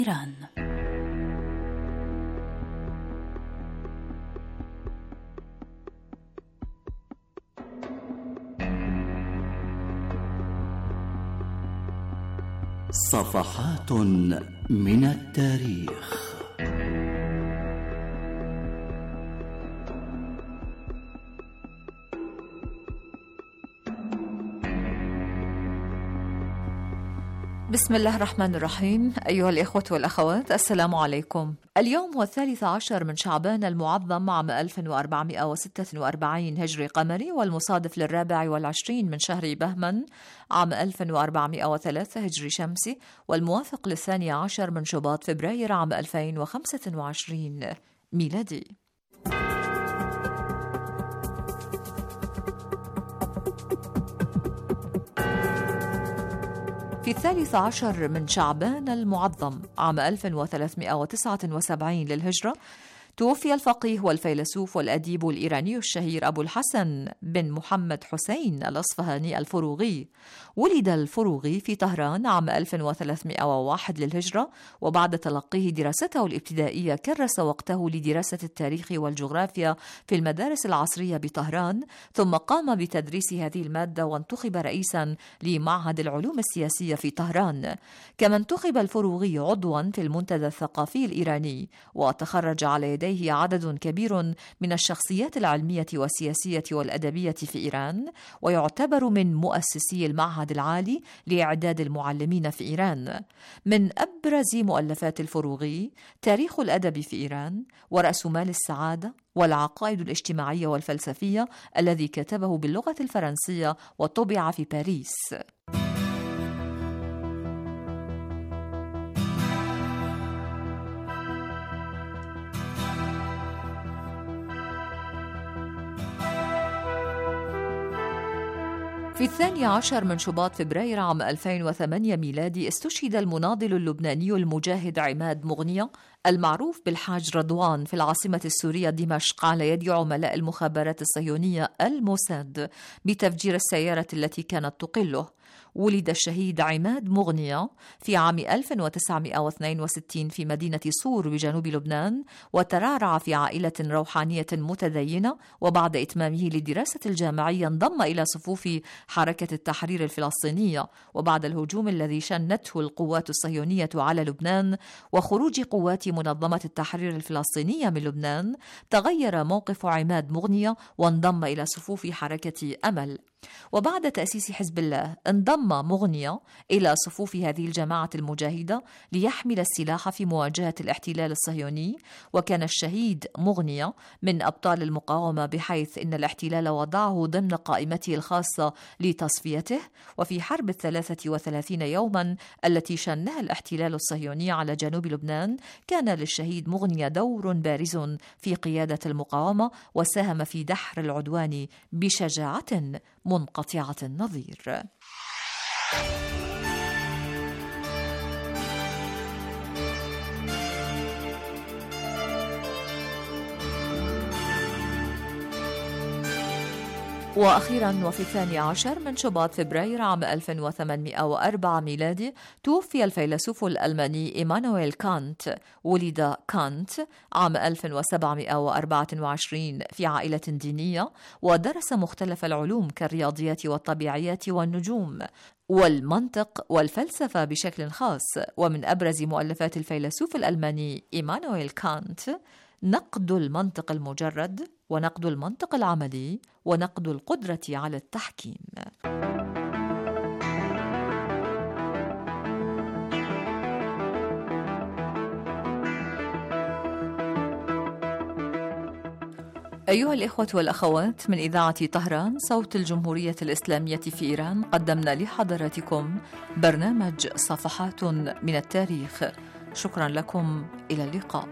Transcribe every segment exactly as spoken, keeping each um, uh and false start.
إيران. صفحات من التاريخ. بسم الله الرحمن الرحيم. أيها الإخوة والأخوات، السلام عليكم. اليوم هو الثالث عشر من شعبان المعظم عام ألف وأربعمائة وستة وأربعين هجري قمري، والمصادف للرابع والعشرين من شهر بهمن عام ألف وأربعمائة وثلاثة هجري شمسي، والموافق للثاني عشر من شباط فبراير عام ألفين وخمسة وعشرين ميلادي. في الثالث عشر من شعبان المعظم عام ألف وثلاثمائة وتسعة وسبعين للهجرة توفي الفقيه والفيلسوف والأديب الإيراني الشهير أبو الحسن بن محمد حسين الأصفهاني الفروغي. ولد الفروغي في طهران عام ألف وثلاثمائة وواحد للهجرة، وبعد تلقيه دراسته الابتدائية كرس وقته لدراسة التاريخ والجغرافيا في المدارس العصرية بطهران، ثم قام بتدريس هذه المادة وانتخب رئيسا لمعهد العلوم السياسية في طهران. كما انتخب الفروغي عضوا في المنتدى الثقافي الإيراني، وتخرج على يديه عدد كبير من الشخصيات العلمية والسياسية والأدبية في إيران، ويعتبر من مؤسسي المعهد العالي لإعداد المعلمين في إيران. من أبرز مؤلفات الفروغي تاريخ الأدب في إيران، ورأس مال السعادة، والعقائد الاجتماعية والفلسفية الذي كتبه باللغة الفرنسية وطبع في باريس. في الثاني عشر من شباط فبراير عام ألفين وثمانية ميلادي استشهد المناضل اللبناني المجاهد عماد مغنية المعروف بالحاج رضوان في العاصمة السورية دمشق على يد عملاء المخابرات الصهيونية الموساد بتفجير السيارة التي كانت تقله. ولد الشهيد عماد مغنية في عام ألف وتسعمائة واثنين وستين في مدينة صور بجنوب لبنان، وترعرع في عائلة روحانية متدينة، وبعد إتمامه لدراسة الجامعية انضم إلى صفوف حركة التحرير الفلسطينية. وبعد الهجوم الذي شنته القوات الصهيونية على لبنان وخروج قوات منظمة التحرير الفلسطينية من لبنان، تغير موقف عماد مغنية وانضم إلى صفوف حركة أمل. وبعد تأسيس حزب الله انضم مغنية إلى صفوف هذه الجماعة المجاهدة ليحمل السلاح في مواجهة الاحتلال الصهيوني. وكان الشهيد مغنية من أبطال المقاومة، بحيث إن الاحتلال وضعه ضمن قائمته الخاصة لتصفيته. وفي حرب الثلاثة وثلاثين يوما التي شنها الاحتلال الصهيوني على جنوب لبنان، كان للشهيد مغنية دور بارز في قيادة المقاومة، وساهم في دحر العدوان بشجاعة منقطعة النظير. وأخيرا وفي الثاني عشر من شباط فبراير عام ألف وثمانمائة وأربعة ميلادي توفي الفيلسوف الألماني إيمانويل كانت. ولد كانت عام ألف وسبعمائة وأربعة وعشرين في عائلة دينية، ودرس مختلف العلوم كالرياضيات والطبيعيات والنجوم والمنطق والفلسفة بشكل خاص. ومن أبرز مؤلفات الفيلسوف الألماني إيمانويل كانت نقد المنطق المجرد، ونقد المنطق العملي، ونقد القدرة على التحكيم. أيها الإخوة والأخوات، من إذاعة طهران صوت الجمهورية الإسلامية في إيران، قدمنا لحضراتكم برنامج صفحات من التاريخ. شكرا لكم، إلى اللقاء.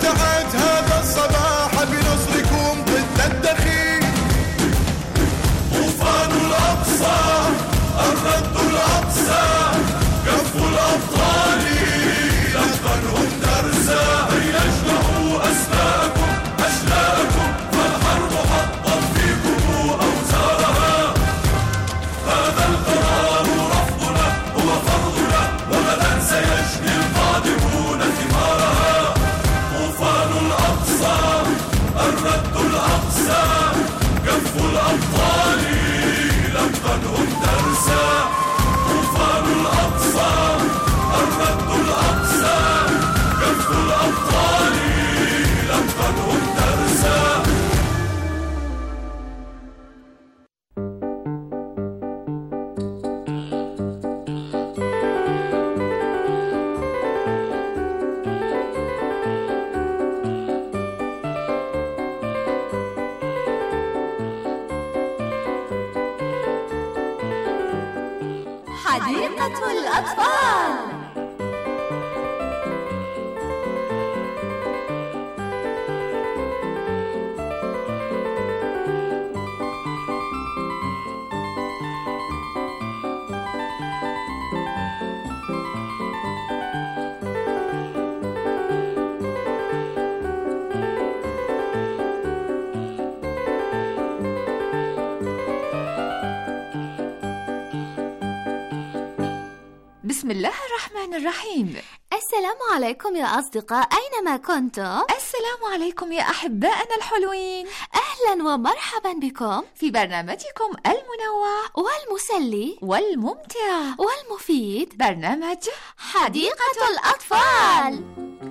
بعد هذا الصباح بنصركم ضد الدخيل. طوفان الأقصى الرد الأقصى كف الأبطال لقنهم درسا ليجمعوا أسماءكم أشلاءكم فالحرب حطت فيكم أوزارها. هذا القرار رفضنا هو فرضنا وغدا سيجني القادمون ثمارها. طوفان الأقصى الرد الأقصى كف الأبطال لقنهم درسا. طوفان الأقصى الرد الأقصى كف الأبطال لقنهم درسا. حديقة الأطفال. بسم الله الرحمن الرحيم. السلام عليكم يا أصدقاء أينما كنتم. السلام عليكم يا أحبائنا الحلوين. أهلا ومرحبا بكم في برنامجكم المنوع والمسلي والممتع والمفيد برنامج حديقة الأطفال.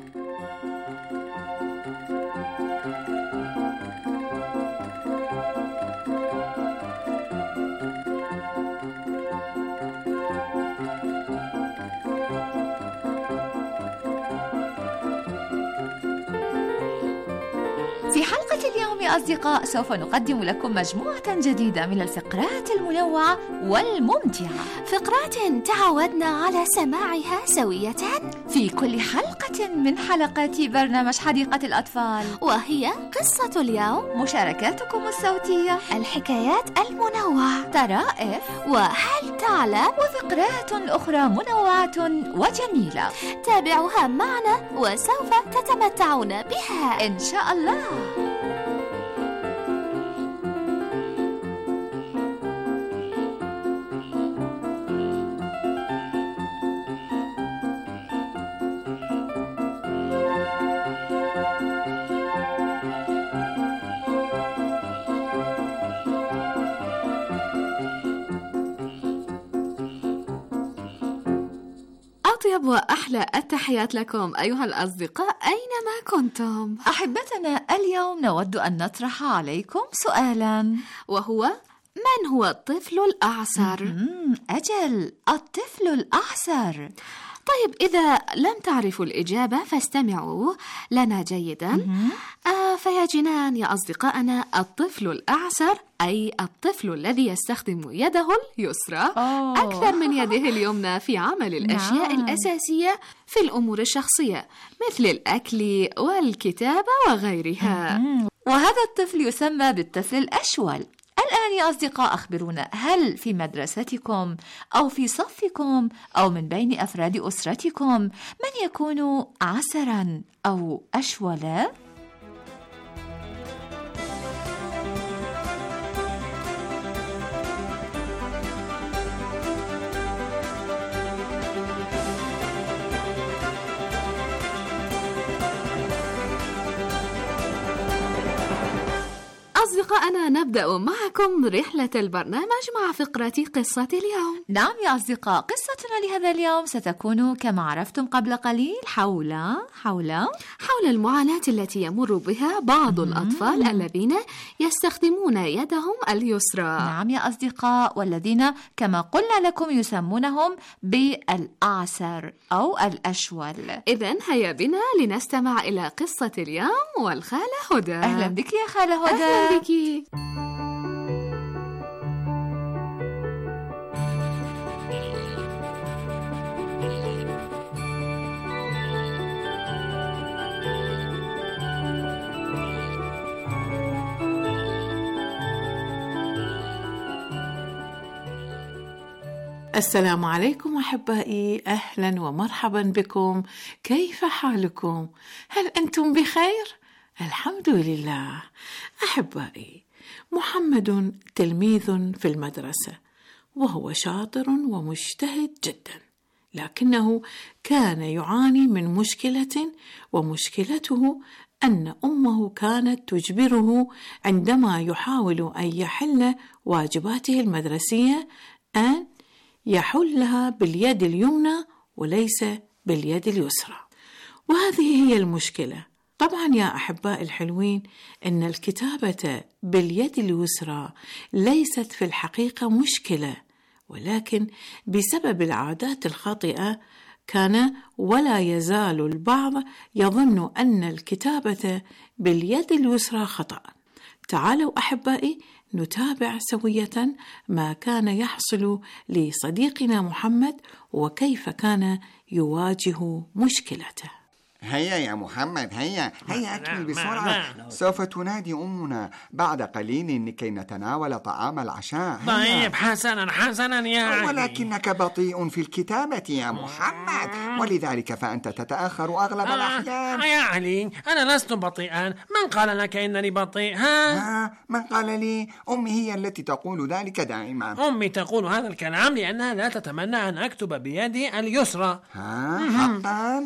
في حلقة اليوم يا أصدقاء سوف نقدم لكم مجموعة جديدة من الفقرات المنوعة والممتعة، فقرات تعودنا على سماعها سوية في كل حلقة من حلقات برنامج حديقة الأطفال، وهي قصة اليوم، مشاركاتكم الصوتية، الحكايات المنوعة، طرائف، وهل تعلم، وفقرات أخرى منوعة وجميلة. تابعوها معنا وسوف تتمتعون بها إن شاء الله. أطيب وأحلى التحيات لكم أيها الأصدقاء أينما كنتم. أحبتنا، اليوم نود أن نطرح عليكم سؤالا، وهو: من هو الطفل الأعسر؟ أجل، الطفل الأعسر. طيب، إذا لم تعرفوا الإجابة فاستمعوا لنا جيدا. آه فيا جنان يا أصدقائنا، الطفل الأعسر أي الطفل الذي يستخدم يده اليسرى أوه. أكثر من يده اليمنى في عمل الأشياء نعم. الأساسية في الأمور الشخصية مثل الأكل والكتابة وغيرها. وهذا الطفل يسمى بالطفل الأشول. الآن يا أصدقاء أخبرونا، هل في مدرستكم أو في صفكم أو من بين أفراد أسرتكم من يكون عسرا أو أشولا؟ أصدقائنا، نبدأ معكم رحلة البرنامج مع فقرة قصة اليوم. نعم يا أصدقاء، قصتنا لهذا اليوم ستكون كما عرفتم قبل قليل حول حول حول المعاناة التي يمر بها بعض الأطفال الذين يستخدمون يدهم اليسرى. نعم يا أصدقاء، والذين كما قلنا لكم يسمونهم بالأعسر أو الأشول. إذن هيا بنا لنستمع إلى قصة اليوم والخالة هدى. أهلا بك يا خالة هدى. أهلا بك. السلام عليكم أحبائي، أهلا ومرحبا بكم. كيف حالكم؟ هل أنتم بخير؟ الحمد لله. أحبائي، محمد تلميذ في المدرسة وهو شاطر ومجتهد جدا، لكنه كان يعاني من مشكلة، ومشكلته أن أمه كانت تجبره عندما يحاول أن يحل واجباته المدرسية أن يحلها باليد اليمنى وليس باليد اليسرى، وهذه هي المشكلة. طبعا يا أحباء الحلوين، إن الكتابة باليد اليسرى ليست في الحقيقة مشكلة، ولكن بسبب العادات الخاطئة كان ولا يزال البعض يظن أن الكتابة باليد اليسرى خطأ. تعالوا أحبائي نتابع سوية ما كان يحصل لصديقنا محمد وكيف كان يواجه مشكلته. هيا يا محمد، هيا هيا أكمل بسرعة، سوف تنادي أمنا بعد قليل لكي نتناول طعام العشاء. طيب حسنا حسنا يا علي، ولكنك بطيء في الكتابة يا محمد، ولذلك فأنت تتأخر أغلب آه الأحيان. يا علي، أنا لست بطيئا. من قال لك إنني بطيء؟ ها؟ ها؟ من قال لي؟ أمي هي التي تقول ذلك دائما. أمي تقول هذا الكلام لأنها لا تتمنى أن أكتب بيدي اليسرى. ها؟ حقا؟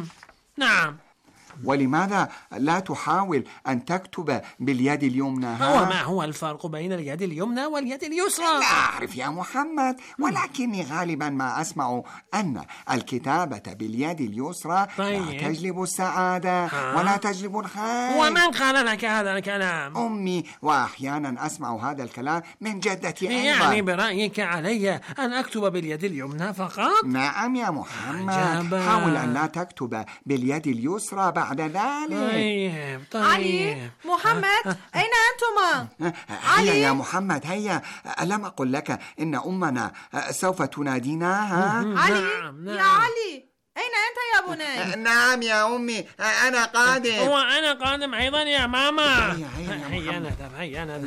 نعم. ولماذا لا تحاول أن تكتب باليد اليمنى؟ وما هو الفرق بين اليد اليمنى واليد اليسرى؟ لا أعرف يا محمد، ولكني غالبا ما أسمع أن الكتابة باليد اليسرى طيب. لا تجلب السعادة ها؟ ولا تجلب الخير. ومن قال لك هذا الكلام؟ أمي، وأحيانا أسمع هذا الكلام من جدتي أيضا. يعني برأيك علي أن أكتب باليد اليمنى فقط؟ نعم يا محمد، عجبا. حاول أن لا تكتب باليد اليسرى بعد ذلك. طيب طيب. علي، محمد، أين أنتما؟ هيا يا محمد، هيا. ألم أقل لك إن أمنا سوف تنادينا؟ علي، نعم نعم. يا علي، أين أنت يا بني؟ نعم يا أمي، أنا قادم. وأنا قادم أيضا يا ماما. هيا هيا يا هيا محمد. نذهب هيا نذهب.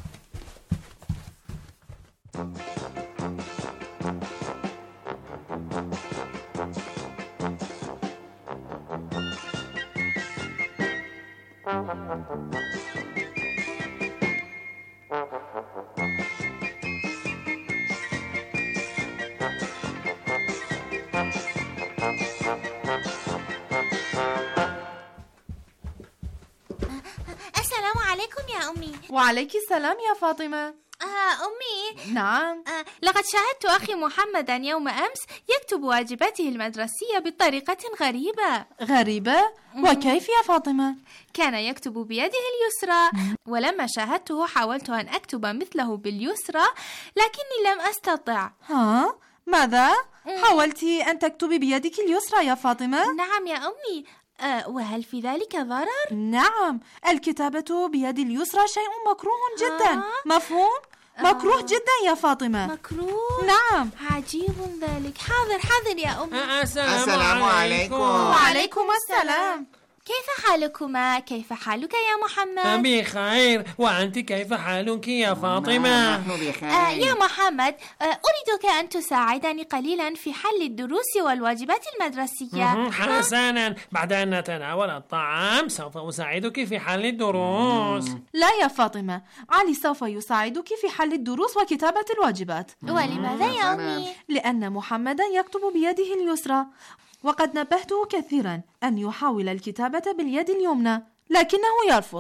السلام عليكم يا أمي. وعليك السلام يا فاطمة. آه أمي. نعم. آه لقد شاهدت أخي محمدا يوم أمس يكتب واجباته المدرسية بطريقة غريبة. غريبة؟ وكيف يا فاطمة؟ كان يكتب بيده اليسرى، ولما شاهدته حاولت أن أكتب مثله باليسرى لكني لم أستطع. ها؟ ماذا؟ حاولت أن تكتبي بيدك اليسرى يا فاطمة؟ نعم يا أمي. أه وهل في ذلك ضرر؟ نعم، الكتابة بيد اليسرى شيء مكروه جدا. آه. مفهوم؟ آه. مكروه جدا يا فاطمة. مكروه؟ نعم. عجيب ذلك. حاضر حاضر يا أمي. السلام, السلام عليكم. وعليكم السلام. كيف حالكما؟ كيف حالك يا محمد؟ بخير، وأنت كيف حالك يا فاطمة؟ نحن بخير. آه يا محمد، آه أريدك أن تساعدني قليلا في حل الدروس والواجبات المدرسية. حسنا، بعد أن نتناول الطعام سوف أساعدك في حل الدروس. لا يا فاطمة، علي سوف يساعدك في حل الدروس وكتابة الواجبات. ولماذا يا أمي؟ لأن محمدا يكتب بيده اليسرى، وقد نبهته كثيرا أن يحاول الكتابة باليد اليمنى، لكنه يرفض.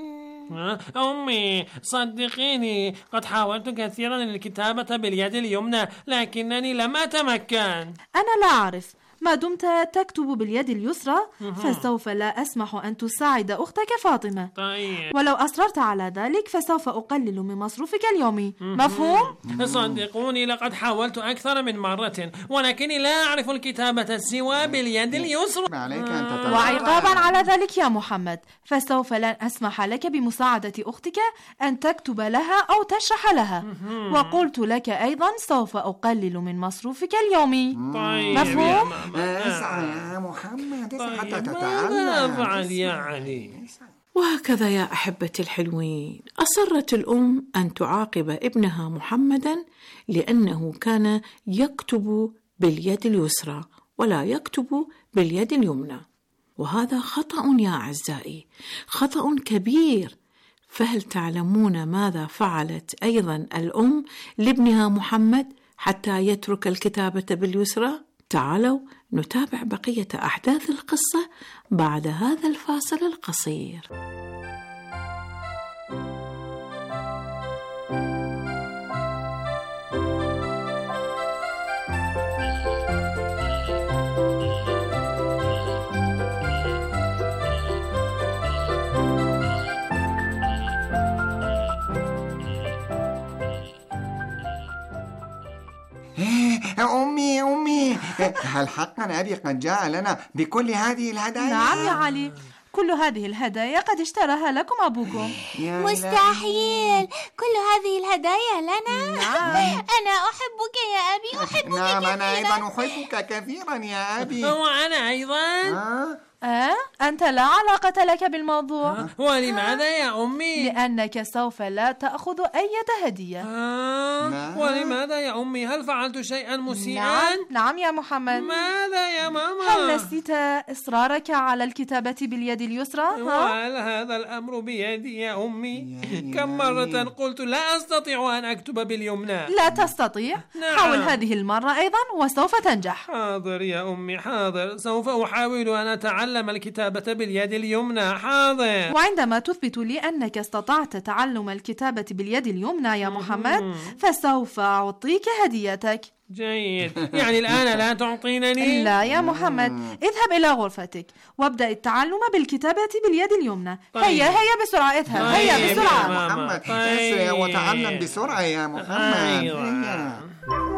أمي صدقيني، قد حاولت كثيرا الكتابة باليد اليمنى لكنني لم أتمكن. أنا لا أعرف، ما دمت تكتب باليد اليسرى فسوف لا أسمح أن تساعد أختك فاطمة. طيب. ولو أصررت على ذلك فسوف أقلل من مصروفك اليومي. مفهوم؟ صدقوني لقد حاولت أكثر من مرة ولكني لا أعرف الكتابة سوى باليد اليسرى. عليك أن تتبع. وعقابا على ذلك يا محمد فسوف لن أسمح لك بمساعدة أختك أن تكتب لها أو تشرح لها. وقلت لك أيضا سوف أقلل من مصروفك اليومي. طيب. مفهوم؟ اسعى يا محمد، اسعى حتى طيب، تتعلم. ماذا أفعل يا علي؟ وهكذا يا أحبتي الحلوين، أصرت الأم أن تعاقب ابنها محمدا لأنه كان يكتب باليد اليسرى ولا يكتب باليد اليمنى، وهذا خطأ يا أعزائي، خطأ كبير. فهل تعلمون ماذا فعلت أيضا الأم لابنها محمد حتى يترك الكتابة باليسرى؟ تعالوا نتابع بقية أحداث القصة بعد هذا الفاصل القصير. أمي أمي، هل حقا أبي قد جاء لنا بكل هذه الهدايا؟ نعم يا علي، كل هذه الهدايا قد اشتراها لكم أبوكم. مستحيل، كل هذه الهدايا لنا؟ نعم. أنا أحبك يا أبي، أحبك نعم كثيرا. أنا أيضا أحبك كثيرا يا أبي. وأنا أيضا. آه؟ أه؟ أنت لا علاقة لك بالموضوع. ولماذا يا أمي؟ لأنك سوف لا تأخذ أي هدية. آه. نعم. ولماذا يا أمي؟ هل فعلت شيئا مسيئا؟ نعم نعم يا محمد. ماذا يا ماما؟ هل نسيت إصرارك على الكتابة باليد اليسرى؟ ها؟ وهل هذا الأمر بيدي يا أمي؟ كم مرة قلت لا أستطيع أن أكتب باليمنى. لا تستطيع؟ نعم. حاول هذه المرة أيضا وسوف تنجح. حاضر يا أمي، حاضر، سوف أحاول أن أتعلم الكتابة باليد اليمنى. حاضر. وعندما تثبت لي أنك استطعت تعلم الكتابة باليد اليمنى يا محمد فسوف أعطيك هديتك. جيد، يعني الآن لا تعطينني؟ لا يا محمد، اذهب إلى غرفتك وابدأ التعلم بالكتابة باليد اليمنى. طيب. هيا هيا بسرعة، اذهب. طيب. هيا بسرعة. محمد، طيب. اسرع وتعلم بسرعة يا محمد. أيوة. هيا.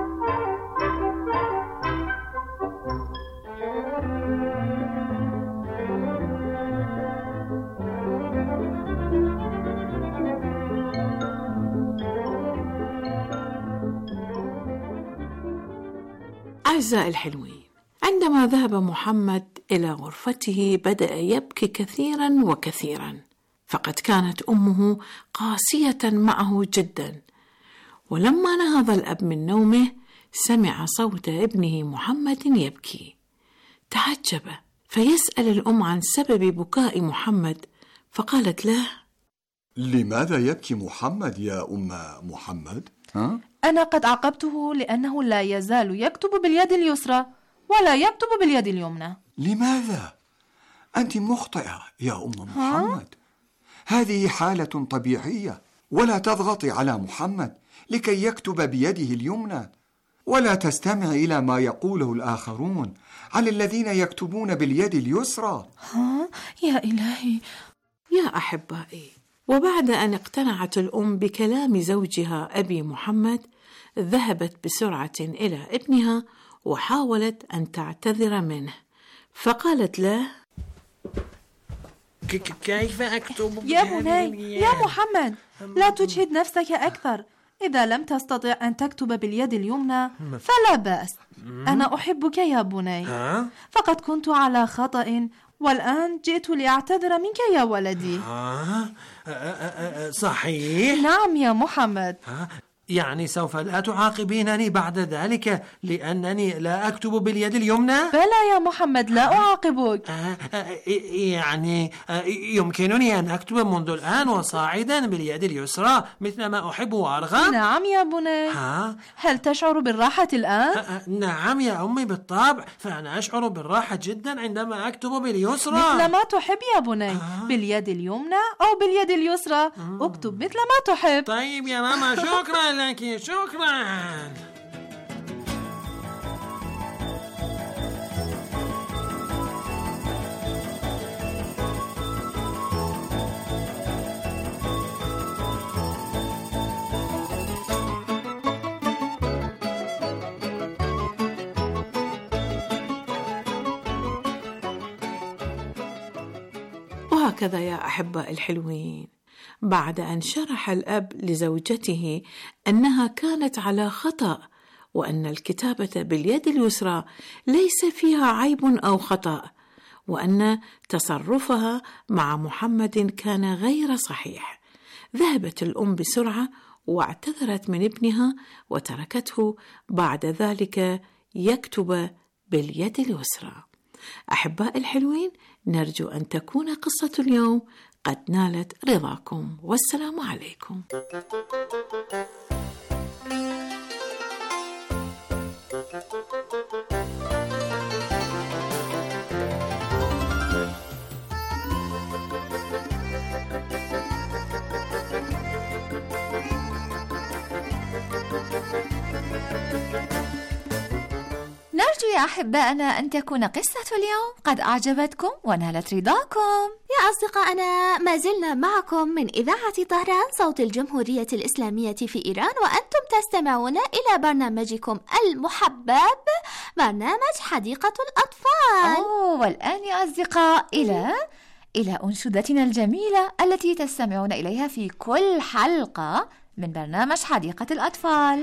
أعزائي الحلوين، عندما ذهب محمد إلى غرفته بدأ يبكي كثيرا وكثيرا، فقد كانت أمه قاسية معه جدا. ولما نهض الأب من نومه سمع صوت ابنه محمد يبكي، تعجب فيسأل الأم عن سبب بكاء محمد، فقالت له: لماذا يبكي محمد يا أم محمد؟ ها؟ أنا قد عاقبته لأنه لا يزال يكتب باليد اليسرى ولا يكتب باليد اليمنى. لماذا؟ أنت مخطئة يا أم محمد. هذه حالة طبيعية، ولا تضغطي على محمد لكي يكتب بيده اليمنى، ولا تستمع إلى ما يقوله الآخرون عن الذين يكتبون باليد اليسرى. ها؟ يا إلهي. يا أحبائي، وبعد أن اقتنعت الأم بكلام زوجها أبي محمد ذهبت بسرعة إلى ابنها وحاولت أن تعتذر منه، فقالت له: كيف أكتب يا بني يا محمد، لا تجهد نفسك أكثر. إذا لم تستطع أن تكتب باليد اليمنى فلا بأس، أنا أحبك يا بني. فقد كنت على خطأ والآن جئت لأعتذر منك يا ولدي. آه صحيح؟ نعم يا محمد. يعني سوف لا تعاقبينني بعد ذلك لأنني لا أكتب باليد اليمنى؟ بلى يا محمد، لا أعاقبك. آه آه يعني آه يمكنني أن أكتب منذ الآن وصاعدا باليد اليسرى مثل ما أحب وأرغب؟ نعم يا بني. ها؟ هل تشعر بالراحة الآن؟ آه آه نعم يا أمي بالطبع، فأنا أشعر بالراحة جدا عندما أكتب باليسرى مثل ما تحب يا بني. آه. باليد اليمنى أو باليد اليسرى. آه. اكتب مثل ما تحب. طيب يا ماما، شكرا لك، شكرا. وهكذا يا أحباء الحلوين، بعد أن شرح الأب لزوجته أنها كانت على خطأ وأن الكتابة باليد اليسرى ليس فيها عيب أو خطأ، وأن تصرفها مع محمد كان غير صحيح. ذهبت الأم بسرعة واعتذرت من ابنها وتركته بعد ذلك يكتب باليد اليسرى. أحباء الحلوين، نرجو أن تكون قصة اليوم قد نالت رضاكم، والسلام عليكم. نرجو يا أحبائنا أن تكون قصة اليوم قد أعجبتكم ونالت رضاكم. يا أصدقائنا، ما زلنا معكم من إذاعة طهران صوت الجمهورية الإسلامية في إيران، وأنتم تستمعون إلى برنامجكم المحبب، برنامج حديقة الأطفال. أوه، والآن يا أصدقاء إلى إلى أنشودتنا الجميلة التي تستمعون إليها في كل حلقة من برنامج حديقة الأطفال.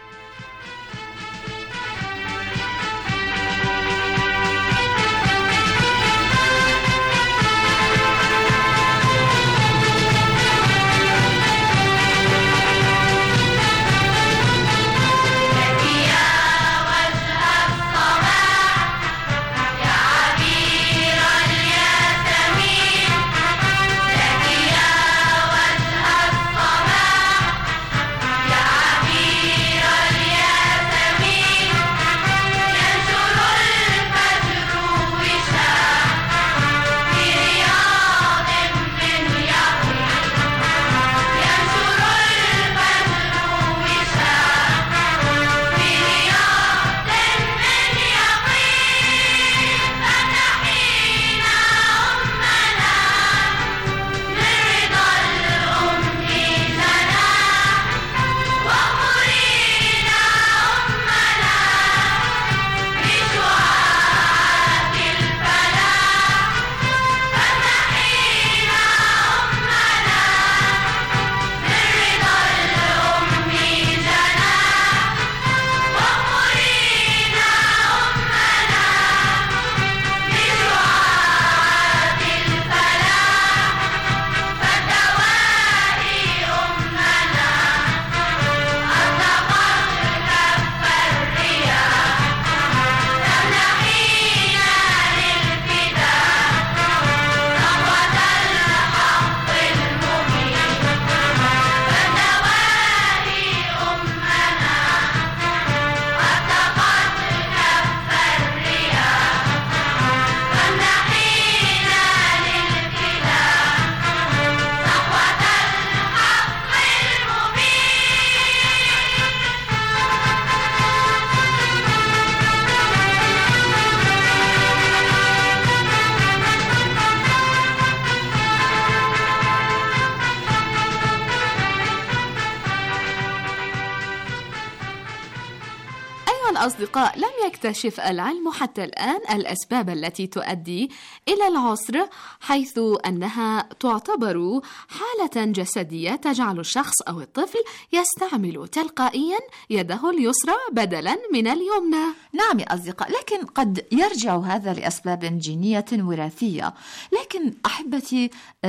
الأصدقاء، لم يكتشف العلم حتى الآن الأسباب التي تؤدي إلى العسر، حيث أنها تعتبر حالة جسدية تجعل الشخص أو الطفل يستعمل تلقائيا يده اليسرى بدلا من اليمنى. نعم يا أصدقاء، لكن قد يرجع هذا لأسباب جينية وراثية. لكن أحبتي،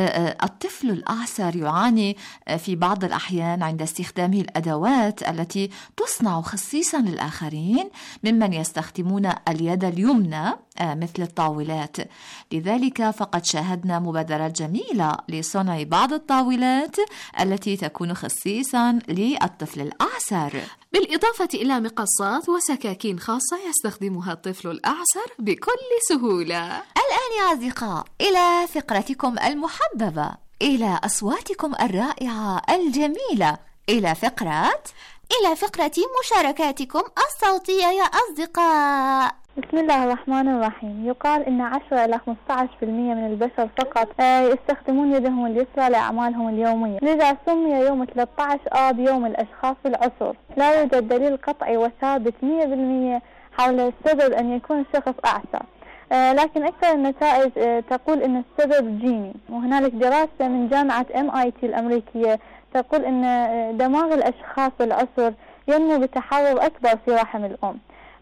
الطفل الأعسر يعاني في بعض الأحيان عند استخدامه الأدوات التي تصنع خصيصا للآخرين ممن يستخدمون اليد اليمنى مثل الطاولات. لذلك فقد شاهدنا مبادرات جميلة لصنع بعض الطاولات التي تكون خصيصا للطفل الأعسر، بالإضافة إلى مقصات وسكاكين خاصة يستخدمها الطفل الأعسر بكل سهولة. الآن يا أصدقاء إلى فقرتكم المحببة، إلى أصواتكم الرائعة الجميلة، إلى فقرة إلى فقرة مشاركاتكم الصوتية يا أصدقاء. بسم الله الرحمن الرحيم. يقال إن عشرة إلى خمسة عشر بالمئة من البشر فقط يستخدمون يدهم اليسرى لأعمالهم اليومية، لذا سمي يوم ثلاثة عشر آب يوم الأشخاص العسر. لا يوجد دليل قطعي وثابت مئة بالمئة حول السبب أن يكون الشخص أعسر، لكن أكثر النتائج تقول أن السبب جيني. وهنالك دراسة من جامعة إم آي تي الأمريكية تقول أن دماغ الأشخاص العسر ينمو بتحور أكبر في رحم الأم،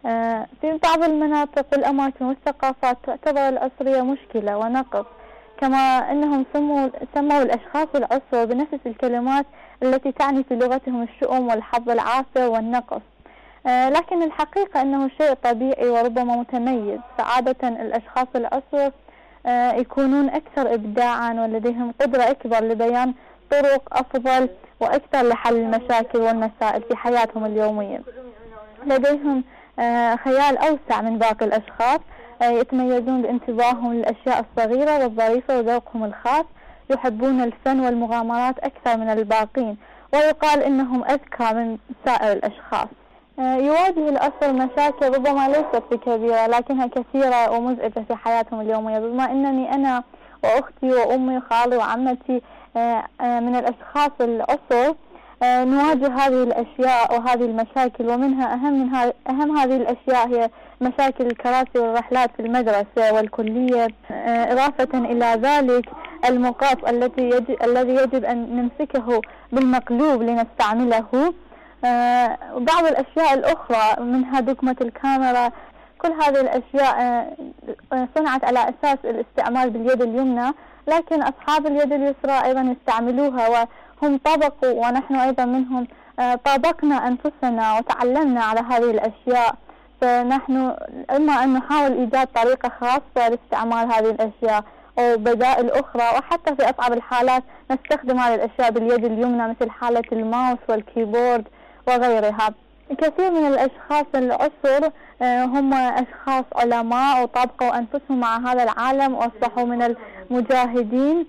في بعض المناطق والأماكن والثقافات تعتبر العسرية مشكلة ونقص، كما أنهم سموا, سموا الأشخاص العسر بنفس الكلمات التي تعني في لغتهم الشؤم والحظ العاثر والنقص. لكن الحقيقة أنه شيء طبيعي وربما متميز، فعادة الأشخاص العسر يكونون أكثر إبداعا ولديهم قدرة أكبر لبيان طرق أفضل وأكثر لحل المشاكل والمسائل في حياتهم اليومية. لديهم خيال أوسع من باقي الأشخاص، يتميزون بانتباههم للأشياء الصغيرة والظريفة وذوقهم الخاص، يحبون الفن والمغامرات أكثر من الباقين، ويقال إنهم أذكى من سائر الأشخاص. يواجه العسر مشاكل ربما ليست بكبيرة لكنها كثيرة ومزعجة في حياتهم اليومية، بما أنني أنا وأختي وأمي وخالي وعمتي من الأشخاص العسر نواجه هذه الأشياء وهذه المشاكل، ومنها أهم من ها أهم هذه الأشياء هي مشاكل الكراسي والرحلات في المدرسة والكلية. إضافة إلى ذلك الموقف التي يجب الذي يجب أن نمسكه بالمقلوب لنستعمله، وبعض الأشياء الأخرى منها دكمة الكاميرا. كل هذه الأشياء صنعت على أساس الاستعمال باليد اليمنى، لكن أصحاب اليد اليسرى أيضا يستعملوها، وهم طبقوا ونحن أيضا منهم طابقنا أنفسنا وتعلمنا على هذه الأشياء. فنحن إما أن نحاول إيجاد طريقة خاصة لاستعمال هذه الأشياء أو بدائل أخرى، وحتى في أصعب الحالات نستخدم هذه الأشياء باليد اليمنى مثل حالة الماوس والكيبورد وغيرها. كثير من الأشخاص العسر هم أشخاص علماء وطابقوا أنفسهم مع هذا العالم وأصبحوا من المجاهدين،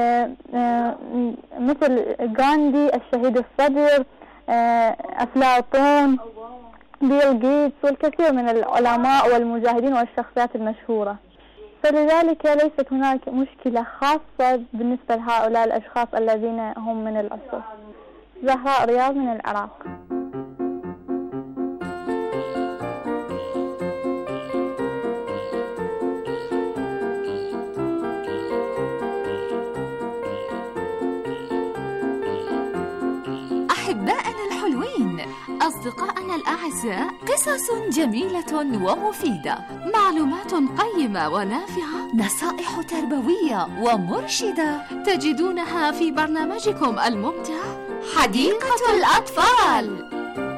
مثل غاندي الشهيد الصدر، أفلاطون، بيل جيتس، والكثير من العلماء والمجاهدين والشخصيات المشهورة. فلذلك ليست هناك مشكلة خاصة بالنسبة لهؤلاء الأشخاص الذين هم من العسر. زهراء رياض من العراق. أحبائنا الحلوين، أصدقائنا الأعزاء، قصص جميلة ومفيدة، معلومات قيمة ونافعة، نصائح تربوية ومرشدة تجدونها في برنامجكم الممتع حديقة الأطفال.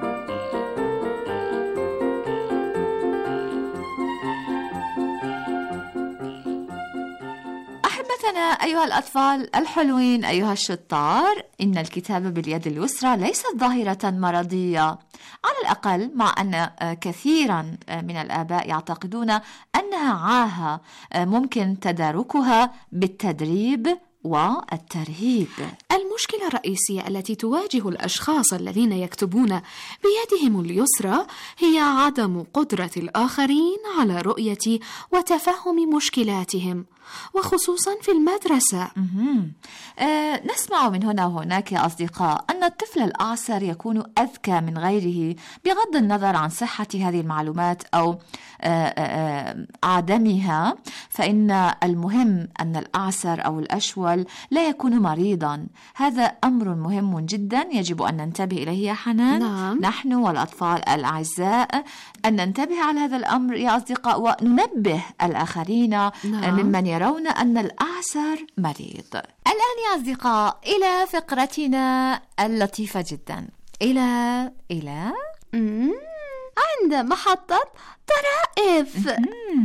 أحبتنا أيها الأطفال الحلوين، أيها الشطار، إن الكتابة باليد اليسرى ليست ظاهرة مرضية، على الأقل مع أن كثيرا من الآباء يعتقدون أنها عاهة ممكن تداركها بالتدريب والترهيب. المشكلة الرئيسية التي تواجه الأشخاص الذين يكتبون بيدهم اليسرى هي عدم قدرة الآخرين على رؤية وتفهم مشكلاتهم، وخصوصا في المدرسة. أه نسمع من هنا وهناك يا أصدقاء أن الطفل الأعسر يكون أذكى من غيره بغض النظر عن صحة هذه المعلومات أو أه أه عدمها، فإن المهم أن الأعسر أو الأشول لا يكون مريضا. هذا أمر مهم جدا يجب أن ننتبه إليه يا حنان. نعم. نحن والأطفال الأعزاء أن ننتبه على هذا الأمر يا أصدقاء، وننبه الآخرين نعم. ممن يرون أن الأعسر مريض. الآن يا أصدقاء إلى فقرتنا اللطيفة جدا، إلى إلى عند محطة طرائف.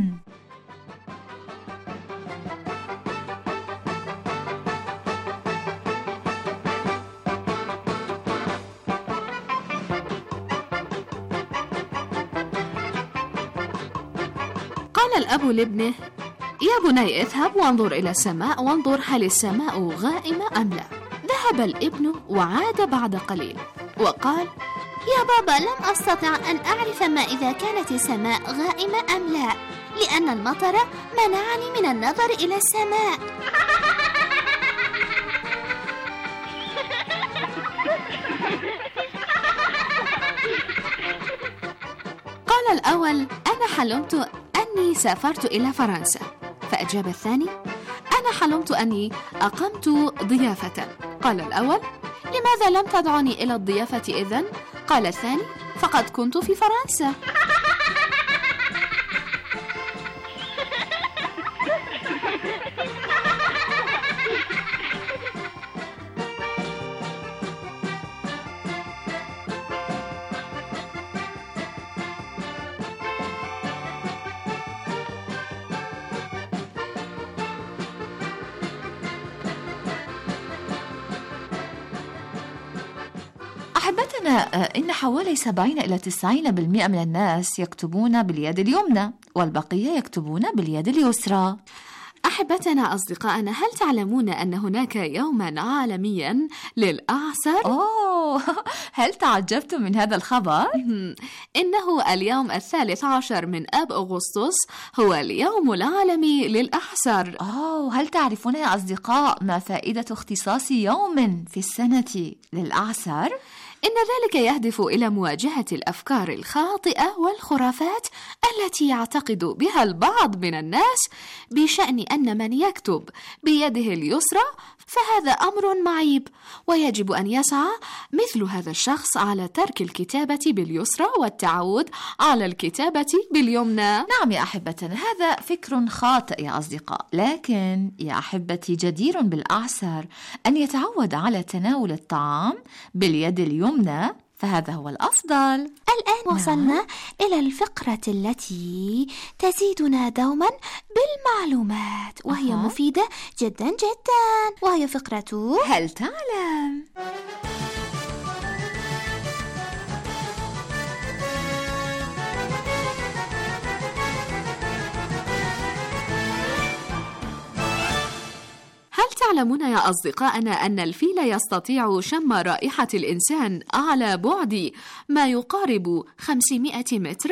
قال الأب لابنه: يا بني اذهب وانظر إلى السماء وانظر هل السماء غائمة أم لا. ذهب الابن وعاد بعد قليل وقال: يا بابا، لم أستطع أن أعرف ما إذا كانت السماء غائمة أم لا، لأن المطر منعني من النظر إلى السماء. قال الأول: أنا حلمت أني سافرت إلى فرنسا. فأجاب الثاني: أنا حلمت أني أقمت ضيافة. قال الأول: لماذا لم تدعني إلى الضيافة إذن؟ قال الثاني: فقد كنت في فرنسا. أحبتنا، إن حوالي سبعين إلى تسعين بالمئة من الناس يكتبون باليد اليمنى والبقية يكتبون باليد اليسرى. أحبتنا أصدقائنا، هل تعلمون أن هناك يوما عالميا للأعصر؟ أوه، هل تعجبتم من هذا الخبر؟ إنه اليوم الثالث عشر من آب أغسطس هو اليوم العالمي للأعصر. أوه، هل تعرفون يا أصدقاء ما فائدة اختصاص يوم في السنة للأعصر؟ إن ذلك يهدف إلى مواجهة الأفكار الخاطئة والخرافات التي يعتقد بها البعض من الناس بشأن أن من يكتب بيده اليسرى فهذا أمر معيب، ويجب أن يسعى مثل هذا الشخص على ترك الكتابة باليسرى والتعود على الكتابة باليمنى. نعم يا أحبتنا، هذا فكر خاطئ يا أصدقاء، لكن يا أحبتي جدير بالأعصر أن يتعود على تناول الطعام باليد اليمنى، فهذا هو الأفضل. الآن وصلنا إلى الفقرة التي تزيدنا دوما بالمعلومات، وهي أه. مفيدة جدا جدا، وهي فقرة هل تعلم؟ هل تعلمون يا أصدقائنا أن الفيل يستطيع شم رائحة الإنسان على بعد ما يقارب خمسمائة متر؟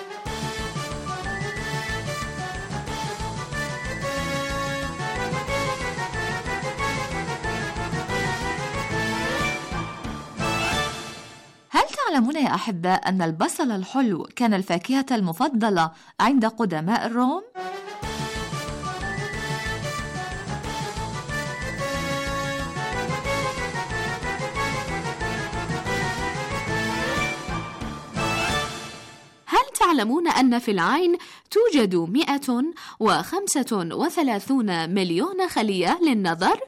هل تعلمون يا أحباء أن البصل الحلو كان الفاكهة المفضلة عند قدماء الروم؟ تعلمون أن في العين توجد مئة وخمسة وثلاثون مليون خلية للنظر؟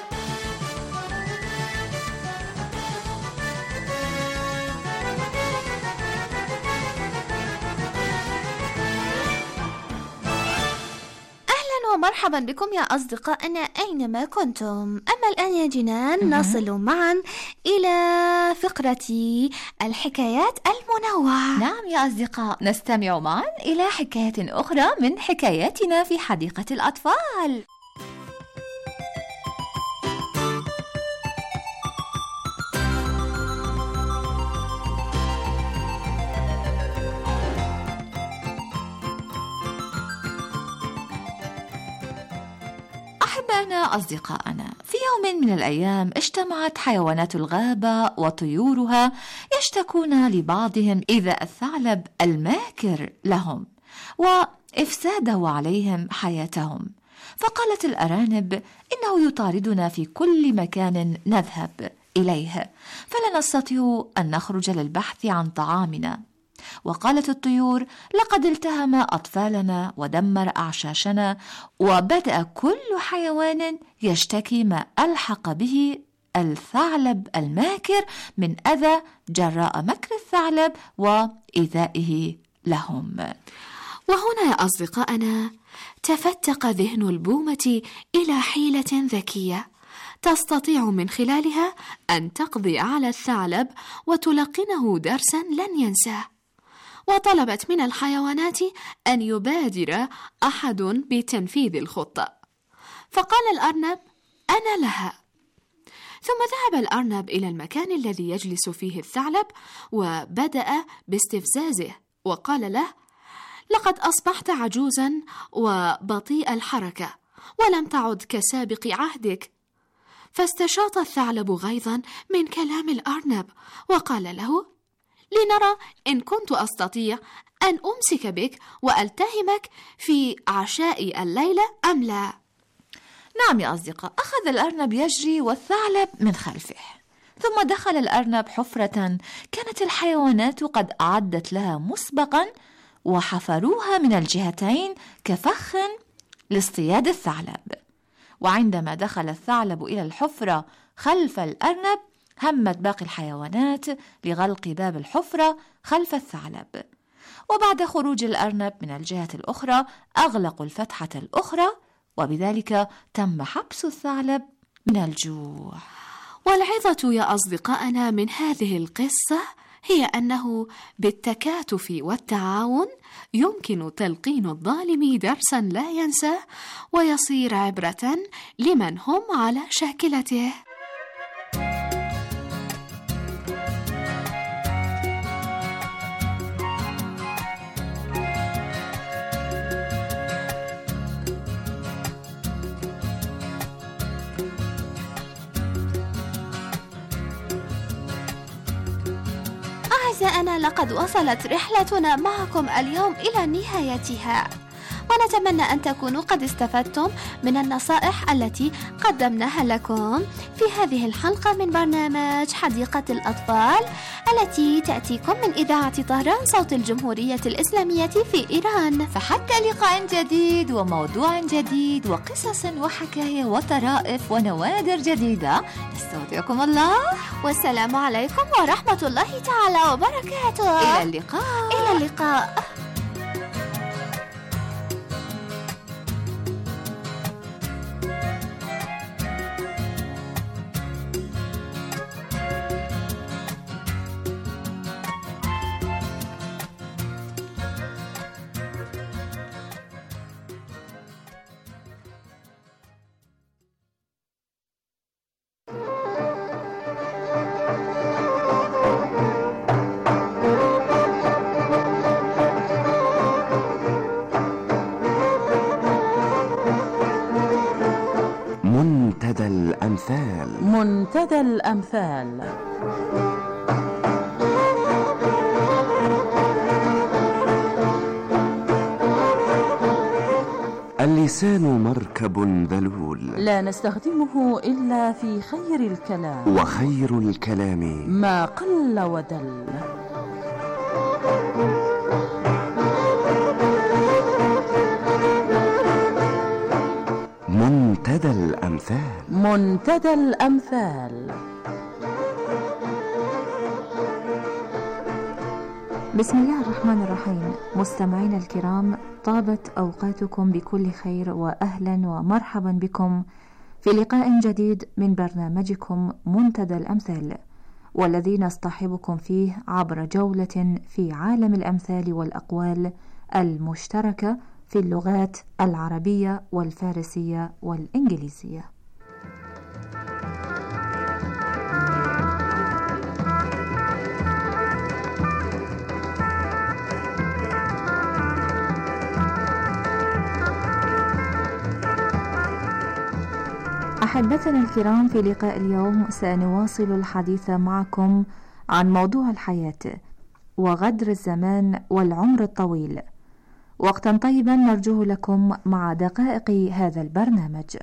ومرحبا بكم يا أصدقائنا أينما كنتم. أما الآن يا جنان نصل معا إلى فقرة الحكايات المنوعة. نعم يا أصدقاء، نستمع معا إلى حكاية أخرى من حكاياتنا في حديقة الأطفال. أحبائنا أصدقائنا، في يوم من الأيام اجتمعت حيوانات الغابة وطيورها يشتكون لبعضهم إيذاء الثعلب الماكر لهم وإفساده عليهم حياتهم. فقالت الأرانب: إنه يطاردنا في كل مكان نذهب إليه، فلا نستطيع أن نخرج للبحث عن طعامنا. وقالت الطيور: لقد التهم أطفالنا ودمر أعشاشنا، وبدأ كل حيوان يشتكي ما ألحق به الثعلب الماكر من أذى جراء مكر الثعلب وإيذائه لهم. وهنا يا أصدقائنا تفتق ذهن البومة إلى حيلة ذكية تستطيع من خلالها أن تقضي على الثعلب وتلقنه درسا لن ينساه. وطلبت من الحيوانات أن يبادر أحد بتنفيذ الخطة، فقال الأرنب: أنا لها. ثم ذهب الأرنب إلى المكان الذي يجلس فيه الثعلب وبدأ باستفزازه، وقال له: لقد أصبحت عجوزا وبطيء الحركة ولم تعد كسابق عهدك. فاستشاط الثعلب غيظا من كلام الأرنب وقال له: لنرى إن كنت أستطيع أن أمسك بك وألتهمك في عشاء الليلة أم لا. نعم يا أصدقاء، أخذ الأرنب يجري والثعلب من خلفه، ثم دخل الأرنب حفرة كانت الحيوانات قد أعدت لها مسبقا وحفروها من الجهتين كفخ لاصطياد الثعلب. وعندما دخل الثعلب إلى الحفرة خلف الأرنب همت باقي الحيوانات لغلق باب الحفرة خلف الثعلب، وبعد خروج الأرنب من الجهة الأخرى أغلقوا الفتحة الأخرى، وبذلك تم حبس الثعلب من الجوع. والعظة يا أصدقائنا من هذه القصة هي أنه بالتكاتف والتعاون يمكن تلقين الظالم درسا لا ينساه ويصير عبرة لمن هم على شاكلته. أعزائنا، لقد وصلت رحلتنا معكم اليوم إلى نهايتها، ونتمنى أن تكونوا قد استفدتم من النصائح التي قدمناها لكم في هذه الحلقة من برنامج حديقة الأطفال التي تأتيكم من إذاعة طهران صوت الجمهورية الإسلامية في إيران. فحتى لقاء جديد وموضوع جديد وقصص وحكاية وطرائف ونوادر جديدة، نستودعكم الله، والسلام عليكم ورحمة الله تعالى وبركاته. إلى اللقاء. إلى اللقاء. منتدى الأمثال. منتدى الأمثال. اللسان مركب ذلول، لا نستخدمه إلا في خير الكلام، وخير الكلام ما قل ودل. منتدى الأمثال. منتدى الأمثال. بسم الله الرحمن الرحيم. مستمعينا الكرام، طابت أوقاتكم بكل خير، وأهلا ومرحبا بكم في لقاء جديد من برنامجكم منتدى الأمثال، والذي نصطحبكم فيه عبر جولة في عالم الأمثال والأقوال المشتركة في اللغات العربية والفارسية والإنجليزية. أحبتنا الكرام، في لقاء اليوم سنواصل الحديث معكم عن موضوع الحياة وغدر الزمان والعمر الطويل. وقتا طيبا نرجوه لكم مع دقائق هذا البرنامج.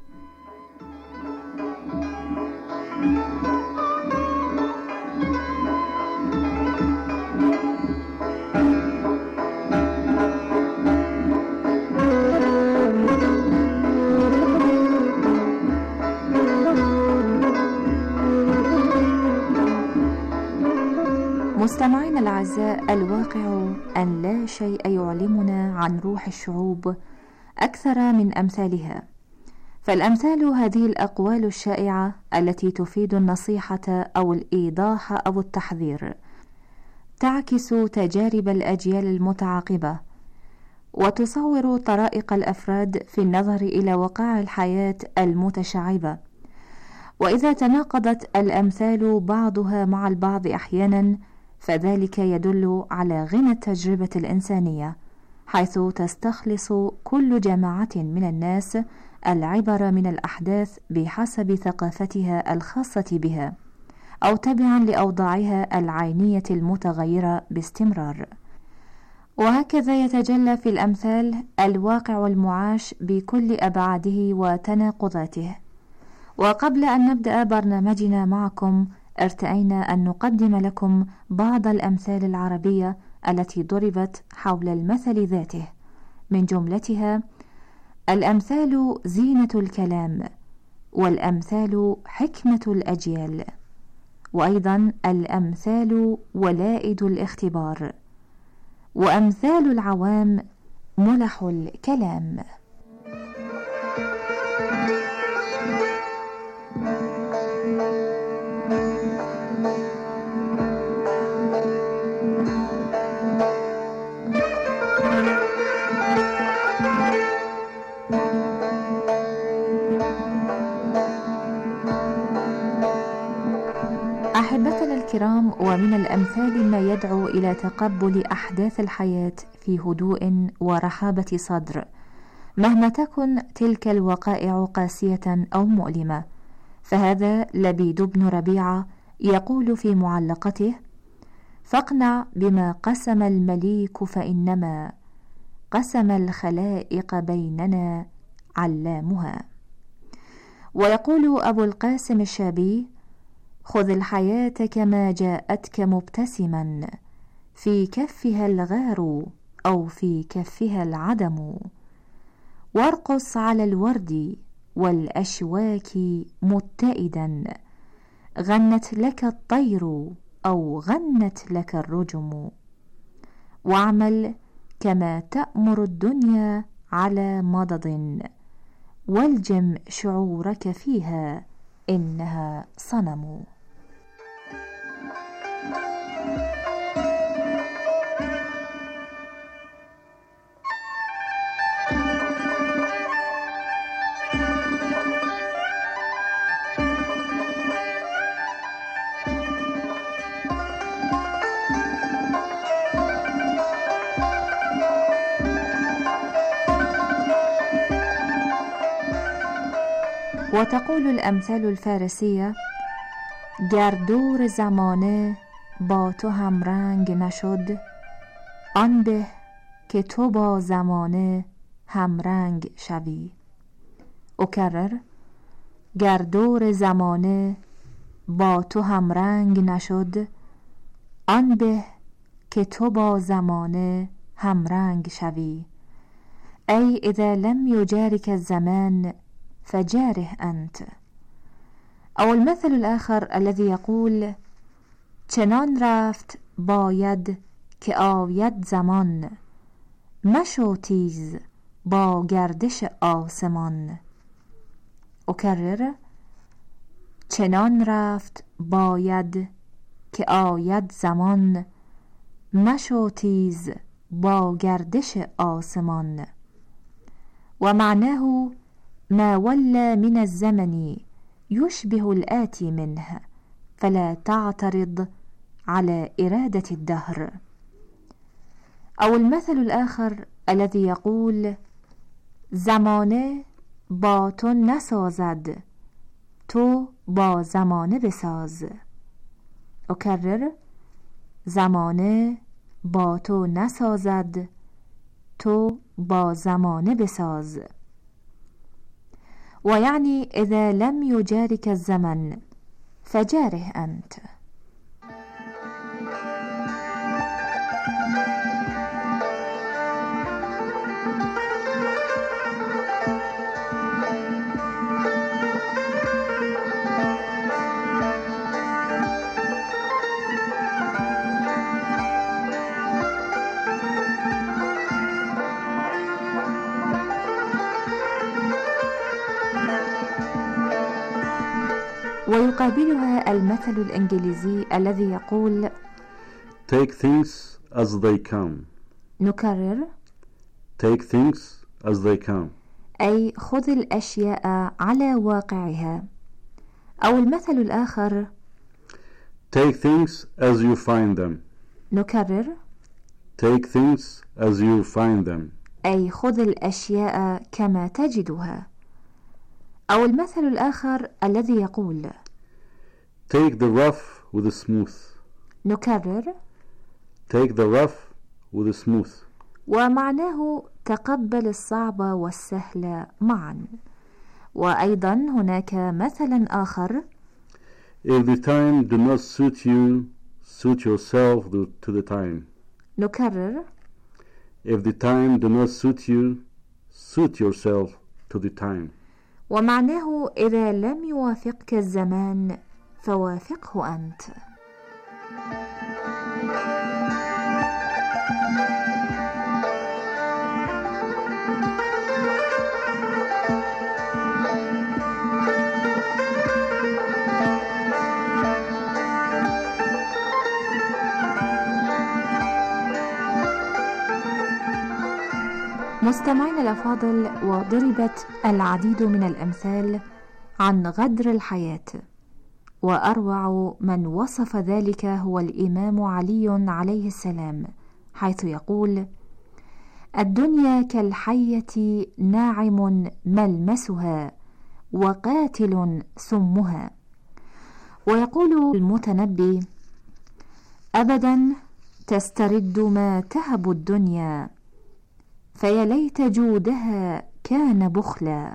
مستمعينا الأعزاء، الواقع أن لا شيء يعلمنا عن روح الشعوب أكثر من أمثالها. فالأمثال هذه الأقوال الشائعة التي تفيد النصيحة أو الإيضاح أو التحذير، تعكس تجارب الأجيال المتعاقبة، وتصور طرائق الأفراد في النظر إلى وقائع الحياة المتشعبة. وإذا تناقضت الأمثال بعضها مع البعض أحيانا، فذلك يدل على غنى التجربة الإنسانية، حيث تستخلص كل جماعة من الناس العبر من الأحداث بحسب ثقافتها الخاصة بها، أو تبعا لأوضاعها العينية المتغيرة باستمرار. وهكذا يتجلى في الأمثال الواقع المعاش بكل أبعاده وتناقضاته. وقبل أن نبدأ برنامجنا معكم، ارتأينا أن نقدم لكم بعض الأمثال العربية التي ضربت حول المثل ذاته، من جملتها: الأمثال زينة الكلام، والأمثال حكمة الأجيال، وأيضا الأمثال ولائد الاختبار، وأمثال العوام ملح الكلام. الكرام، ومن الأمثال ما يدعو إلى تقبل أحداث الحياة في هدوء ورحابة صدر، مهما تكن تلك الوقائع قاسية أو مؤلمة. فهذا لبيد بن ربيعة يقول في معلقته: فاقنع بما قسم المليك، فإنما قسم الخلائق بيننا علامها. ويقول أبو القاسم الشابي: خذ الحياة كما جاءتك مبتسما، في كفها الغار أو في كفها العدم، وارقص على الورد والأشواك متئدا، غنت لك الطير أو غنت لك الرجم، واعمل كما تأمر الدنيا على مضض، والجم شعورك فيها إنها صنم. وتقول الأمثال الفارسية: گر دور زمانه با تو همرنگ نشد، آن به که تو با زمانه همرنگ شوی. أكرر: گر دور زمانه با تو همرنگ نشد، آن به که تو با زمانه همرنگ شوی. أي إذا لم يجارك الزمان فجاره أنت. أو المثل الآخر الذي يقول: چنان رفت باید که آید زمان، مشو تیز با گردش آسمان. أكرر: چنان رفت باید که آید زمان، مشو تیز با گردش آسمان. ومعناه ما ولى من الزمن يشبه الآتي منه، فلا تعترض على إرادة الدهر. أو المثل الآخر الذي يقول: زمانه با تو نسازد، تو با زمانه بساز. أكرر: زمانه با تو نسازد، تو با زمانه بساز. ويعني إذا لم يجارك الزمن فجاره أنت. ويقابلها المثل الإنجليزي الذي يقول: Take things as they come. نكرر: Take things as they come. أي خذ الأشياء على واقعها. أو المثل الآخر: Take things as you find them. نكرر: Take things as you find them. أي خذ الأشياء كما تجدها. أو المثل الآخر الذي يقول: Take the rough with the smooth. نكرر: Take the rough with the smooth. ومعناه تقبل الصعب والسهل معا. وأيضا هناك مثل آخر: If the time do not suit you, suit yourself to the time. نكرر: If the time do not suit you, suit yourself to the time. ومعناه إذا لم يوافقك الزمان فوافقه أنت. مستمعين الأفاضل، وضربت العديد من الأمثال عن غدر الحياة، وأروع من وصف ذلك هو الإمام علي عليه السلام، حيث يقول: الدنيا كالحية ناعم ملمسها وقاتل سمها. ويقول المتنبي: أبدا تسترد ما تهب الدنيا، فيا ليت جودها كان بخلا.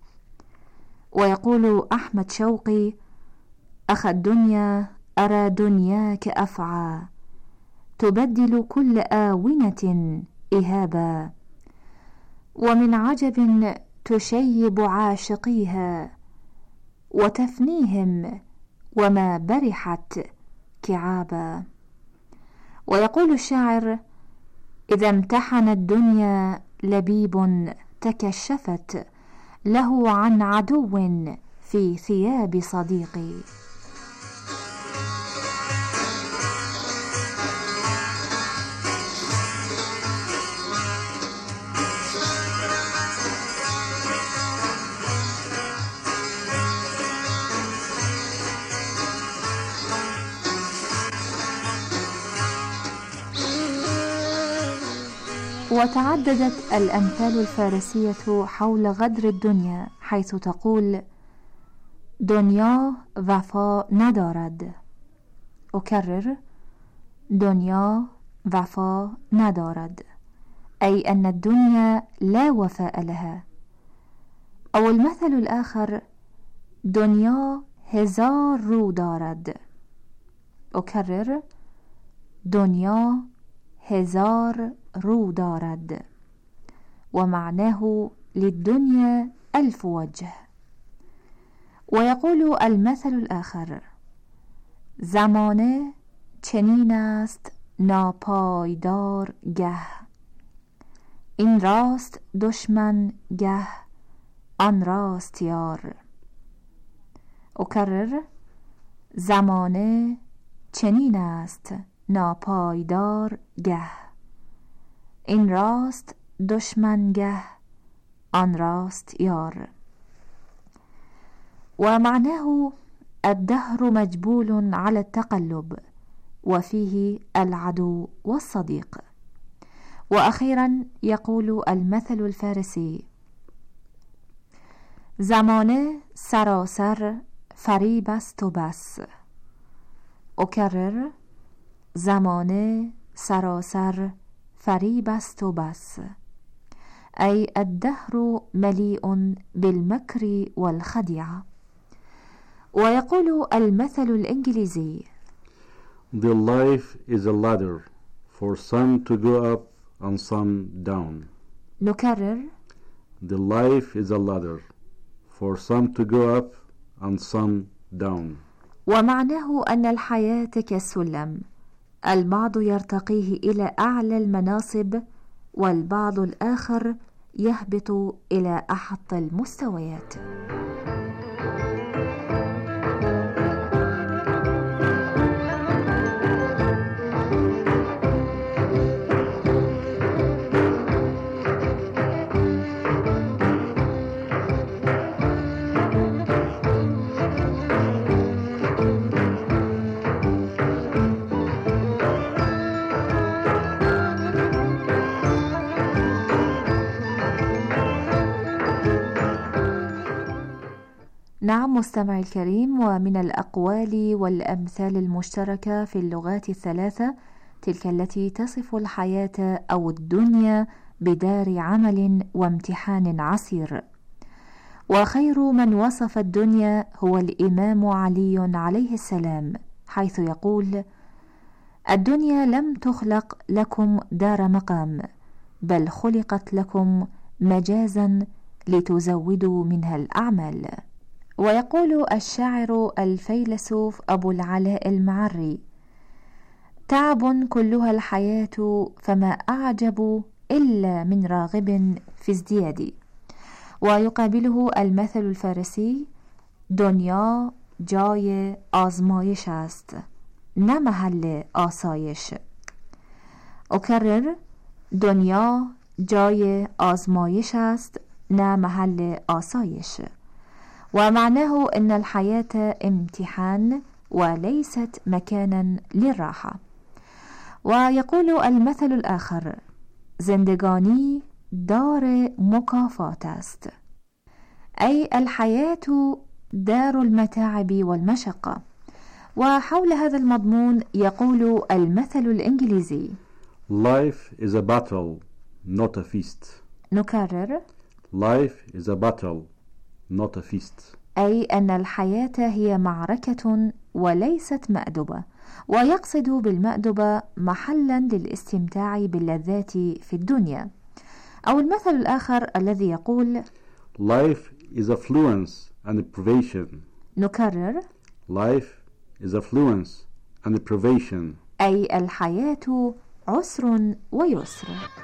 ويقول أحمد شوقي: أخ الدنيا أرى دنياك أفعى، تبدل كل آونة إهابا، ومن عجب تشيب عاشقيها وتفنيهم وما برحت كعابا. ويقول الشاعر: إذا امتحن الدنيا لبيب تكشفت له عن عدو في ثياب صديقي. وتعددت الأمثال الفارسية حول غدر الدنيا، حيث تقول: دنیا وفا ندارد. أكرر: دنیا وفا ندارد، أي أن الدنيا لا وفاء لها. أو المثل الآخر: دنیا هزار رو دارد. أكرر: دنیا هزار رو دارد، ومعناه للدنيا ألف وجه. ويقول المثل الآخر: زمانه چنین است ناپایدار گه، این راست دشمن گه آن راست یار. أكرر: زمانه چنین است ناپایدار گه، این راست دشمن گه آن راست یار. ومعناه الدهر مجبول على التقلب، وفيه العدو والصديق. وأخيرا يقول المثل الفارسي: زمانه سراسر فریب است و بس. أكرر: زمانه سراسر فریب است و بس، أي الدهر مليء بالمكر والخديعة. ويقول المثل الإنجليزي: The life is a ladder for some to go up and some down. نكرر: The life is a ladder for some to go up and some down. ومعناه أن الحياة كالسلم، البعض يرتقيه إلى أعلى المناصب، والبعض الآخر يهبط إلى أحط المستويات. نعم مستمعي الكريم، ومن الأقوال والأمثال المشتركة في اللغات الثلاثة تلك التي تصف الحياة أو الدنيا بدار عمل وامتحان عسير. وخير من وصف الدنيا هو الإمام علي عليه السلام، حيث يقول: الدنيا لم تخلق لكم دار مقام، بل خلقت لكم مجازا لتزودوا منها الأعمال. ويقول الشاعر الفيلسوف أبو العلاء المعري: تعب كلها الحياة، فما أعجب إلا من راغب في ازدياد. ويقابله المثل الفارسي: دنیا جای آزمایش است، نه محل آسایش. أكرر: دنیا جای آزمایش است، نه محل آسایش. ومعناه أن الحياة امتحان وليست مكانا للراحة. ويقول المثل الآخر: زندگانی دار مکافات است، أي الحياة دار المتاعب والمشقة. وحول هذا المضمون يقول المثل الإنجليزي: Life is a battle, not a feast. نكرر: Life is a battle, not a feast. أي أن الحياة هي معركة وليست مأدبة، ويقصد بالمأدبة محلا للاستمتاع باللذات في الدنيا. أو المثل الآخر الذي يقول: Life is affluence and privation. نكرر: Life is affluence and privation. أي الحياة عسر ويسر.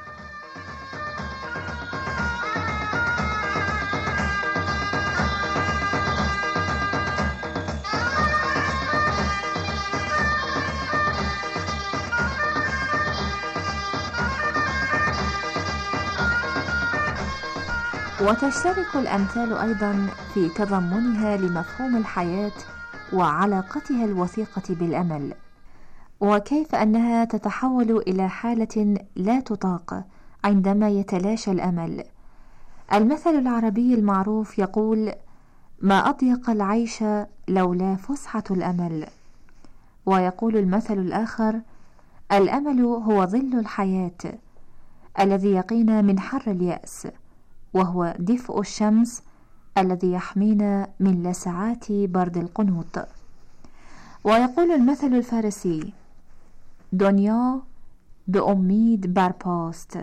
وتشترك الأمثال أيضا في تضمنها لمفهوم الحياة وعلاقتها الوثيقة بالأمل، وكيف أنها تتحول إلى حالة لا تطاق عندما يتلاشى الأمل. المثل العربي المعروف يقول: ما أضيق العيش لولا فسحة الأمل. ويقول المثل الآخر: الأمل هو ظل الحياة الذي يقينا من حر اليأس، وهو دفء الشمس الذي يحمينا من لسعات برد القنوط. ويقول المثل الفارسي: دنیا به امید برپاست،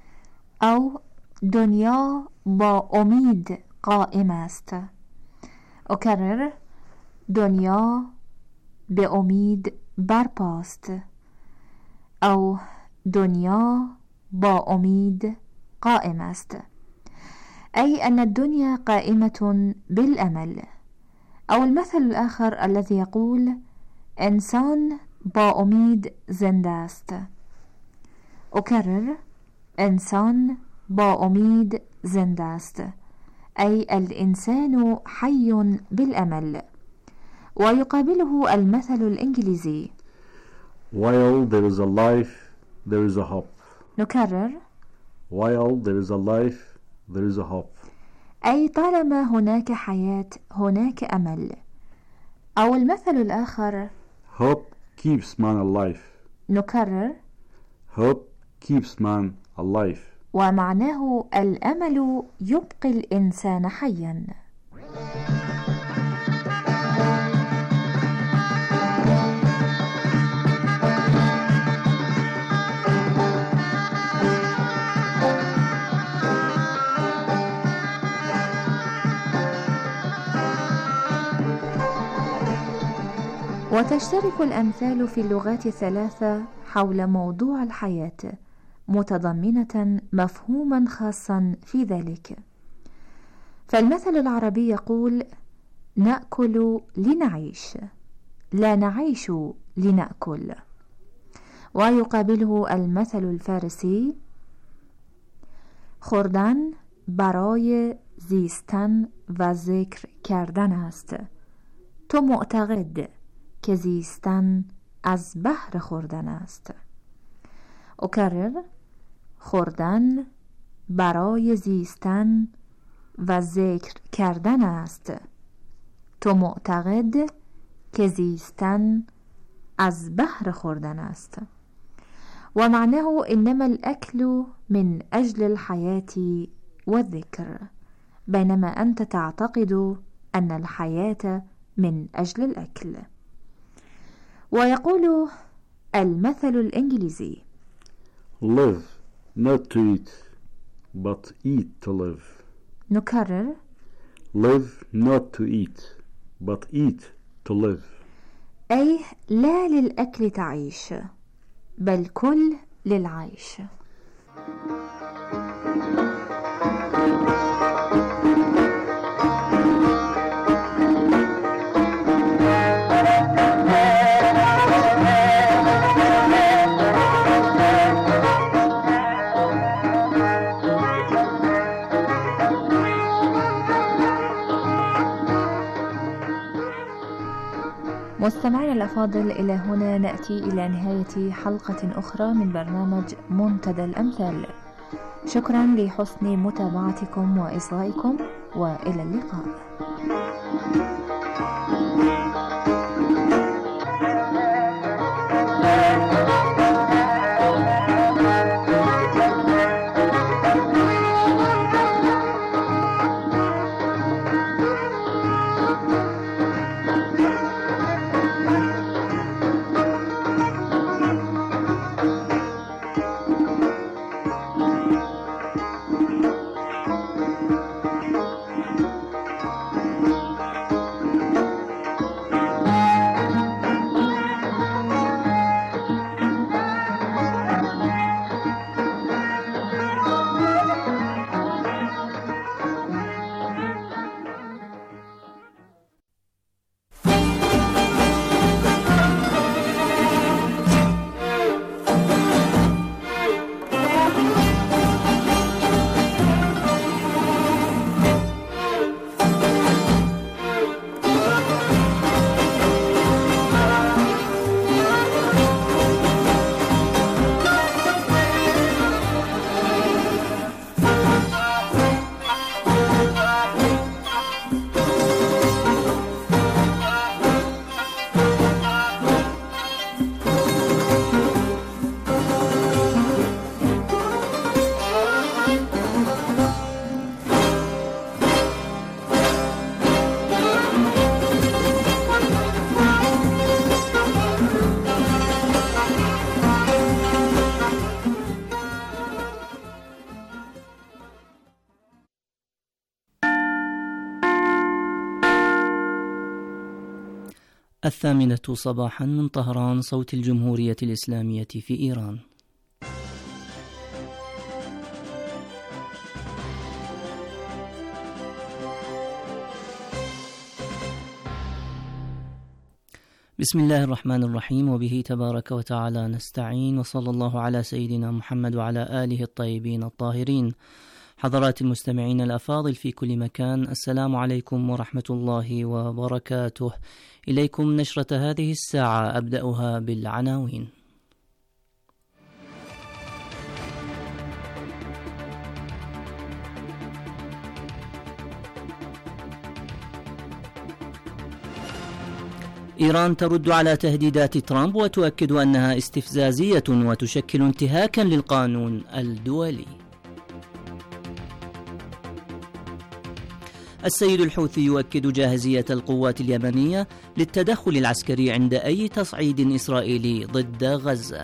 أو دنیا با امید قائم است. أكرر: دنیا به امید برپاست، أو دنیا با امید قائم است، أي أن الدنيا قائمة بالأمل. أو المثل الآخر الذي يقول: إنسان با امید زنده است. أكرر: إنسان با امید زنده است، أي الإنسان حي بالأمل. ويقابله المثل الإنجليزي: While there is a life, there is a hope. نكرر: While there is a life, there is a hope. أي طالما هناك حياة هناك أمل. أو المثل الآخر: Hope keeps man alive. نكرر: Hope keeps man alive. ومعناه الأمل يبقي الإنسان حيا. وتشترك الأمثال في اللغات الثلاثة حول موضوع الحياة، متضمنة مفهوما خاصا في ذلك. فالمثل العربي يقول: نأكل لنعيش، لا نعيش لنأكل. ويقابله المثل الفارسي: خوردن برای زیستن و ذکر کردن است، تو معتقد که زیستن از بهر خوردن است. أكرر: خوردن برای زیستن و ذکر کردن است، تو معتقد که زیستن از بهر خوردن است. ومعناه إنما الأكل من أجل الحياة والذكر، بينما أنت تعتقد أن الحياة من أجل الأكل. ويقول المثل الإنجليزي: Live not to eat, but eat to live. نكرر: Live not to eat, but eat to live. أي لا للأكل تعيش، بل كل للعيش. مستمعينا الأفاضل، إلى هنا نأتي إلى نهاية حلقة أخرى من برنامج منتدى الأمثال. شكرا لحسن متابعتكم وإصغائكم، وإلى اللقاء. الثامنة صباحا من طهران، صوت الجمهورية الإسلامية في إيران. بسم الله الرحمن الرحيم، وبه تبارك وتعالى نستعين، وصلى الله على سيدنا محمد وعلى آله الطيبين الطاهرين. حضرات المستمعين الأفاضل في كل مكان، السلام عليكم ورحمة الله وبركاته. إليكم نشرة هذه الساعة، أبدأها بالعناوين. إيران ترد على تهديدات ترامب وتؤكد أنها استفزازية وتشكل انتهاكا للقانون الدولي. السيد الحوثي يؤكد جاهزية القوات اليمنية للتدخل العسكري عند أي تصعيد إسرائيلي ضد غزة.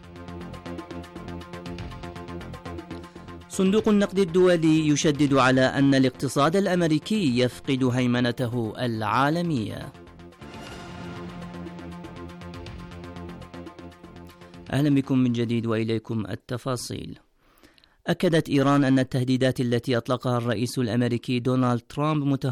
صندوق النقد الدولي يشدد على أن الاقتصاد الأمريكي يفقد هيمنته العالمية. أهلا بكم من جديد وإليكم التفاصيل. أكدت إيران أن التهديدات التي أطلقها الرئيس الأمريكي دونالد ترامب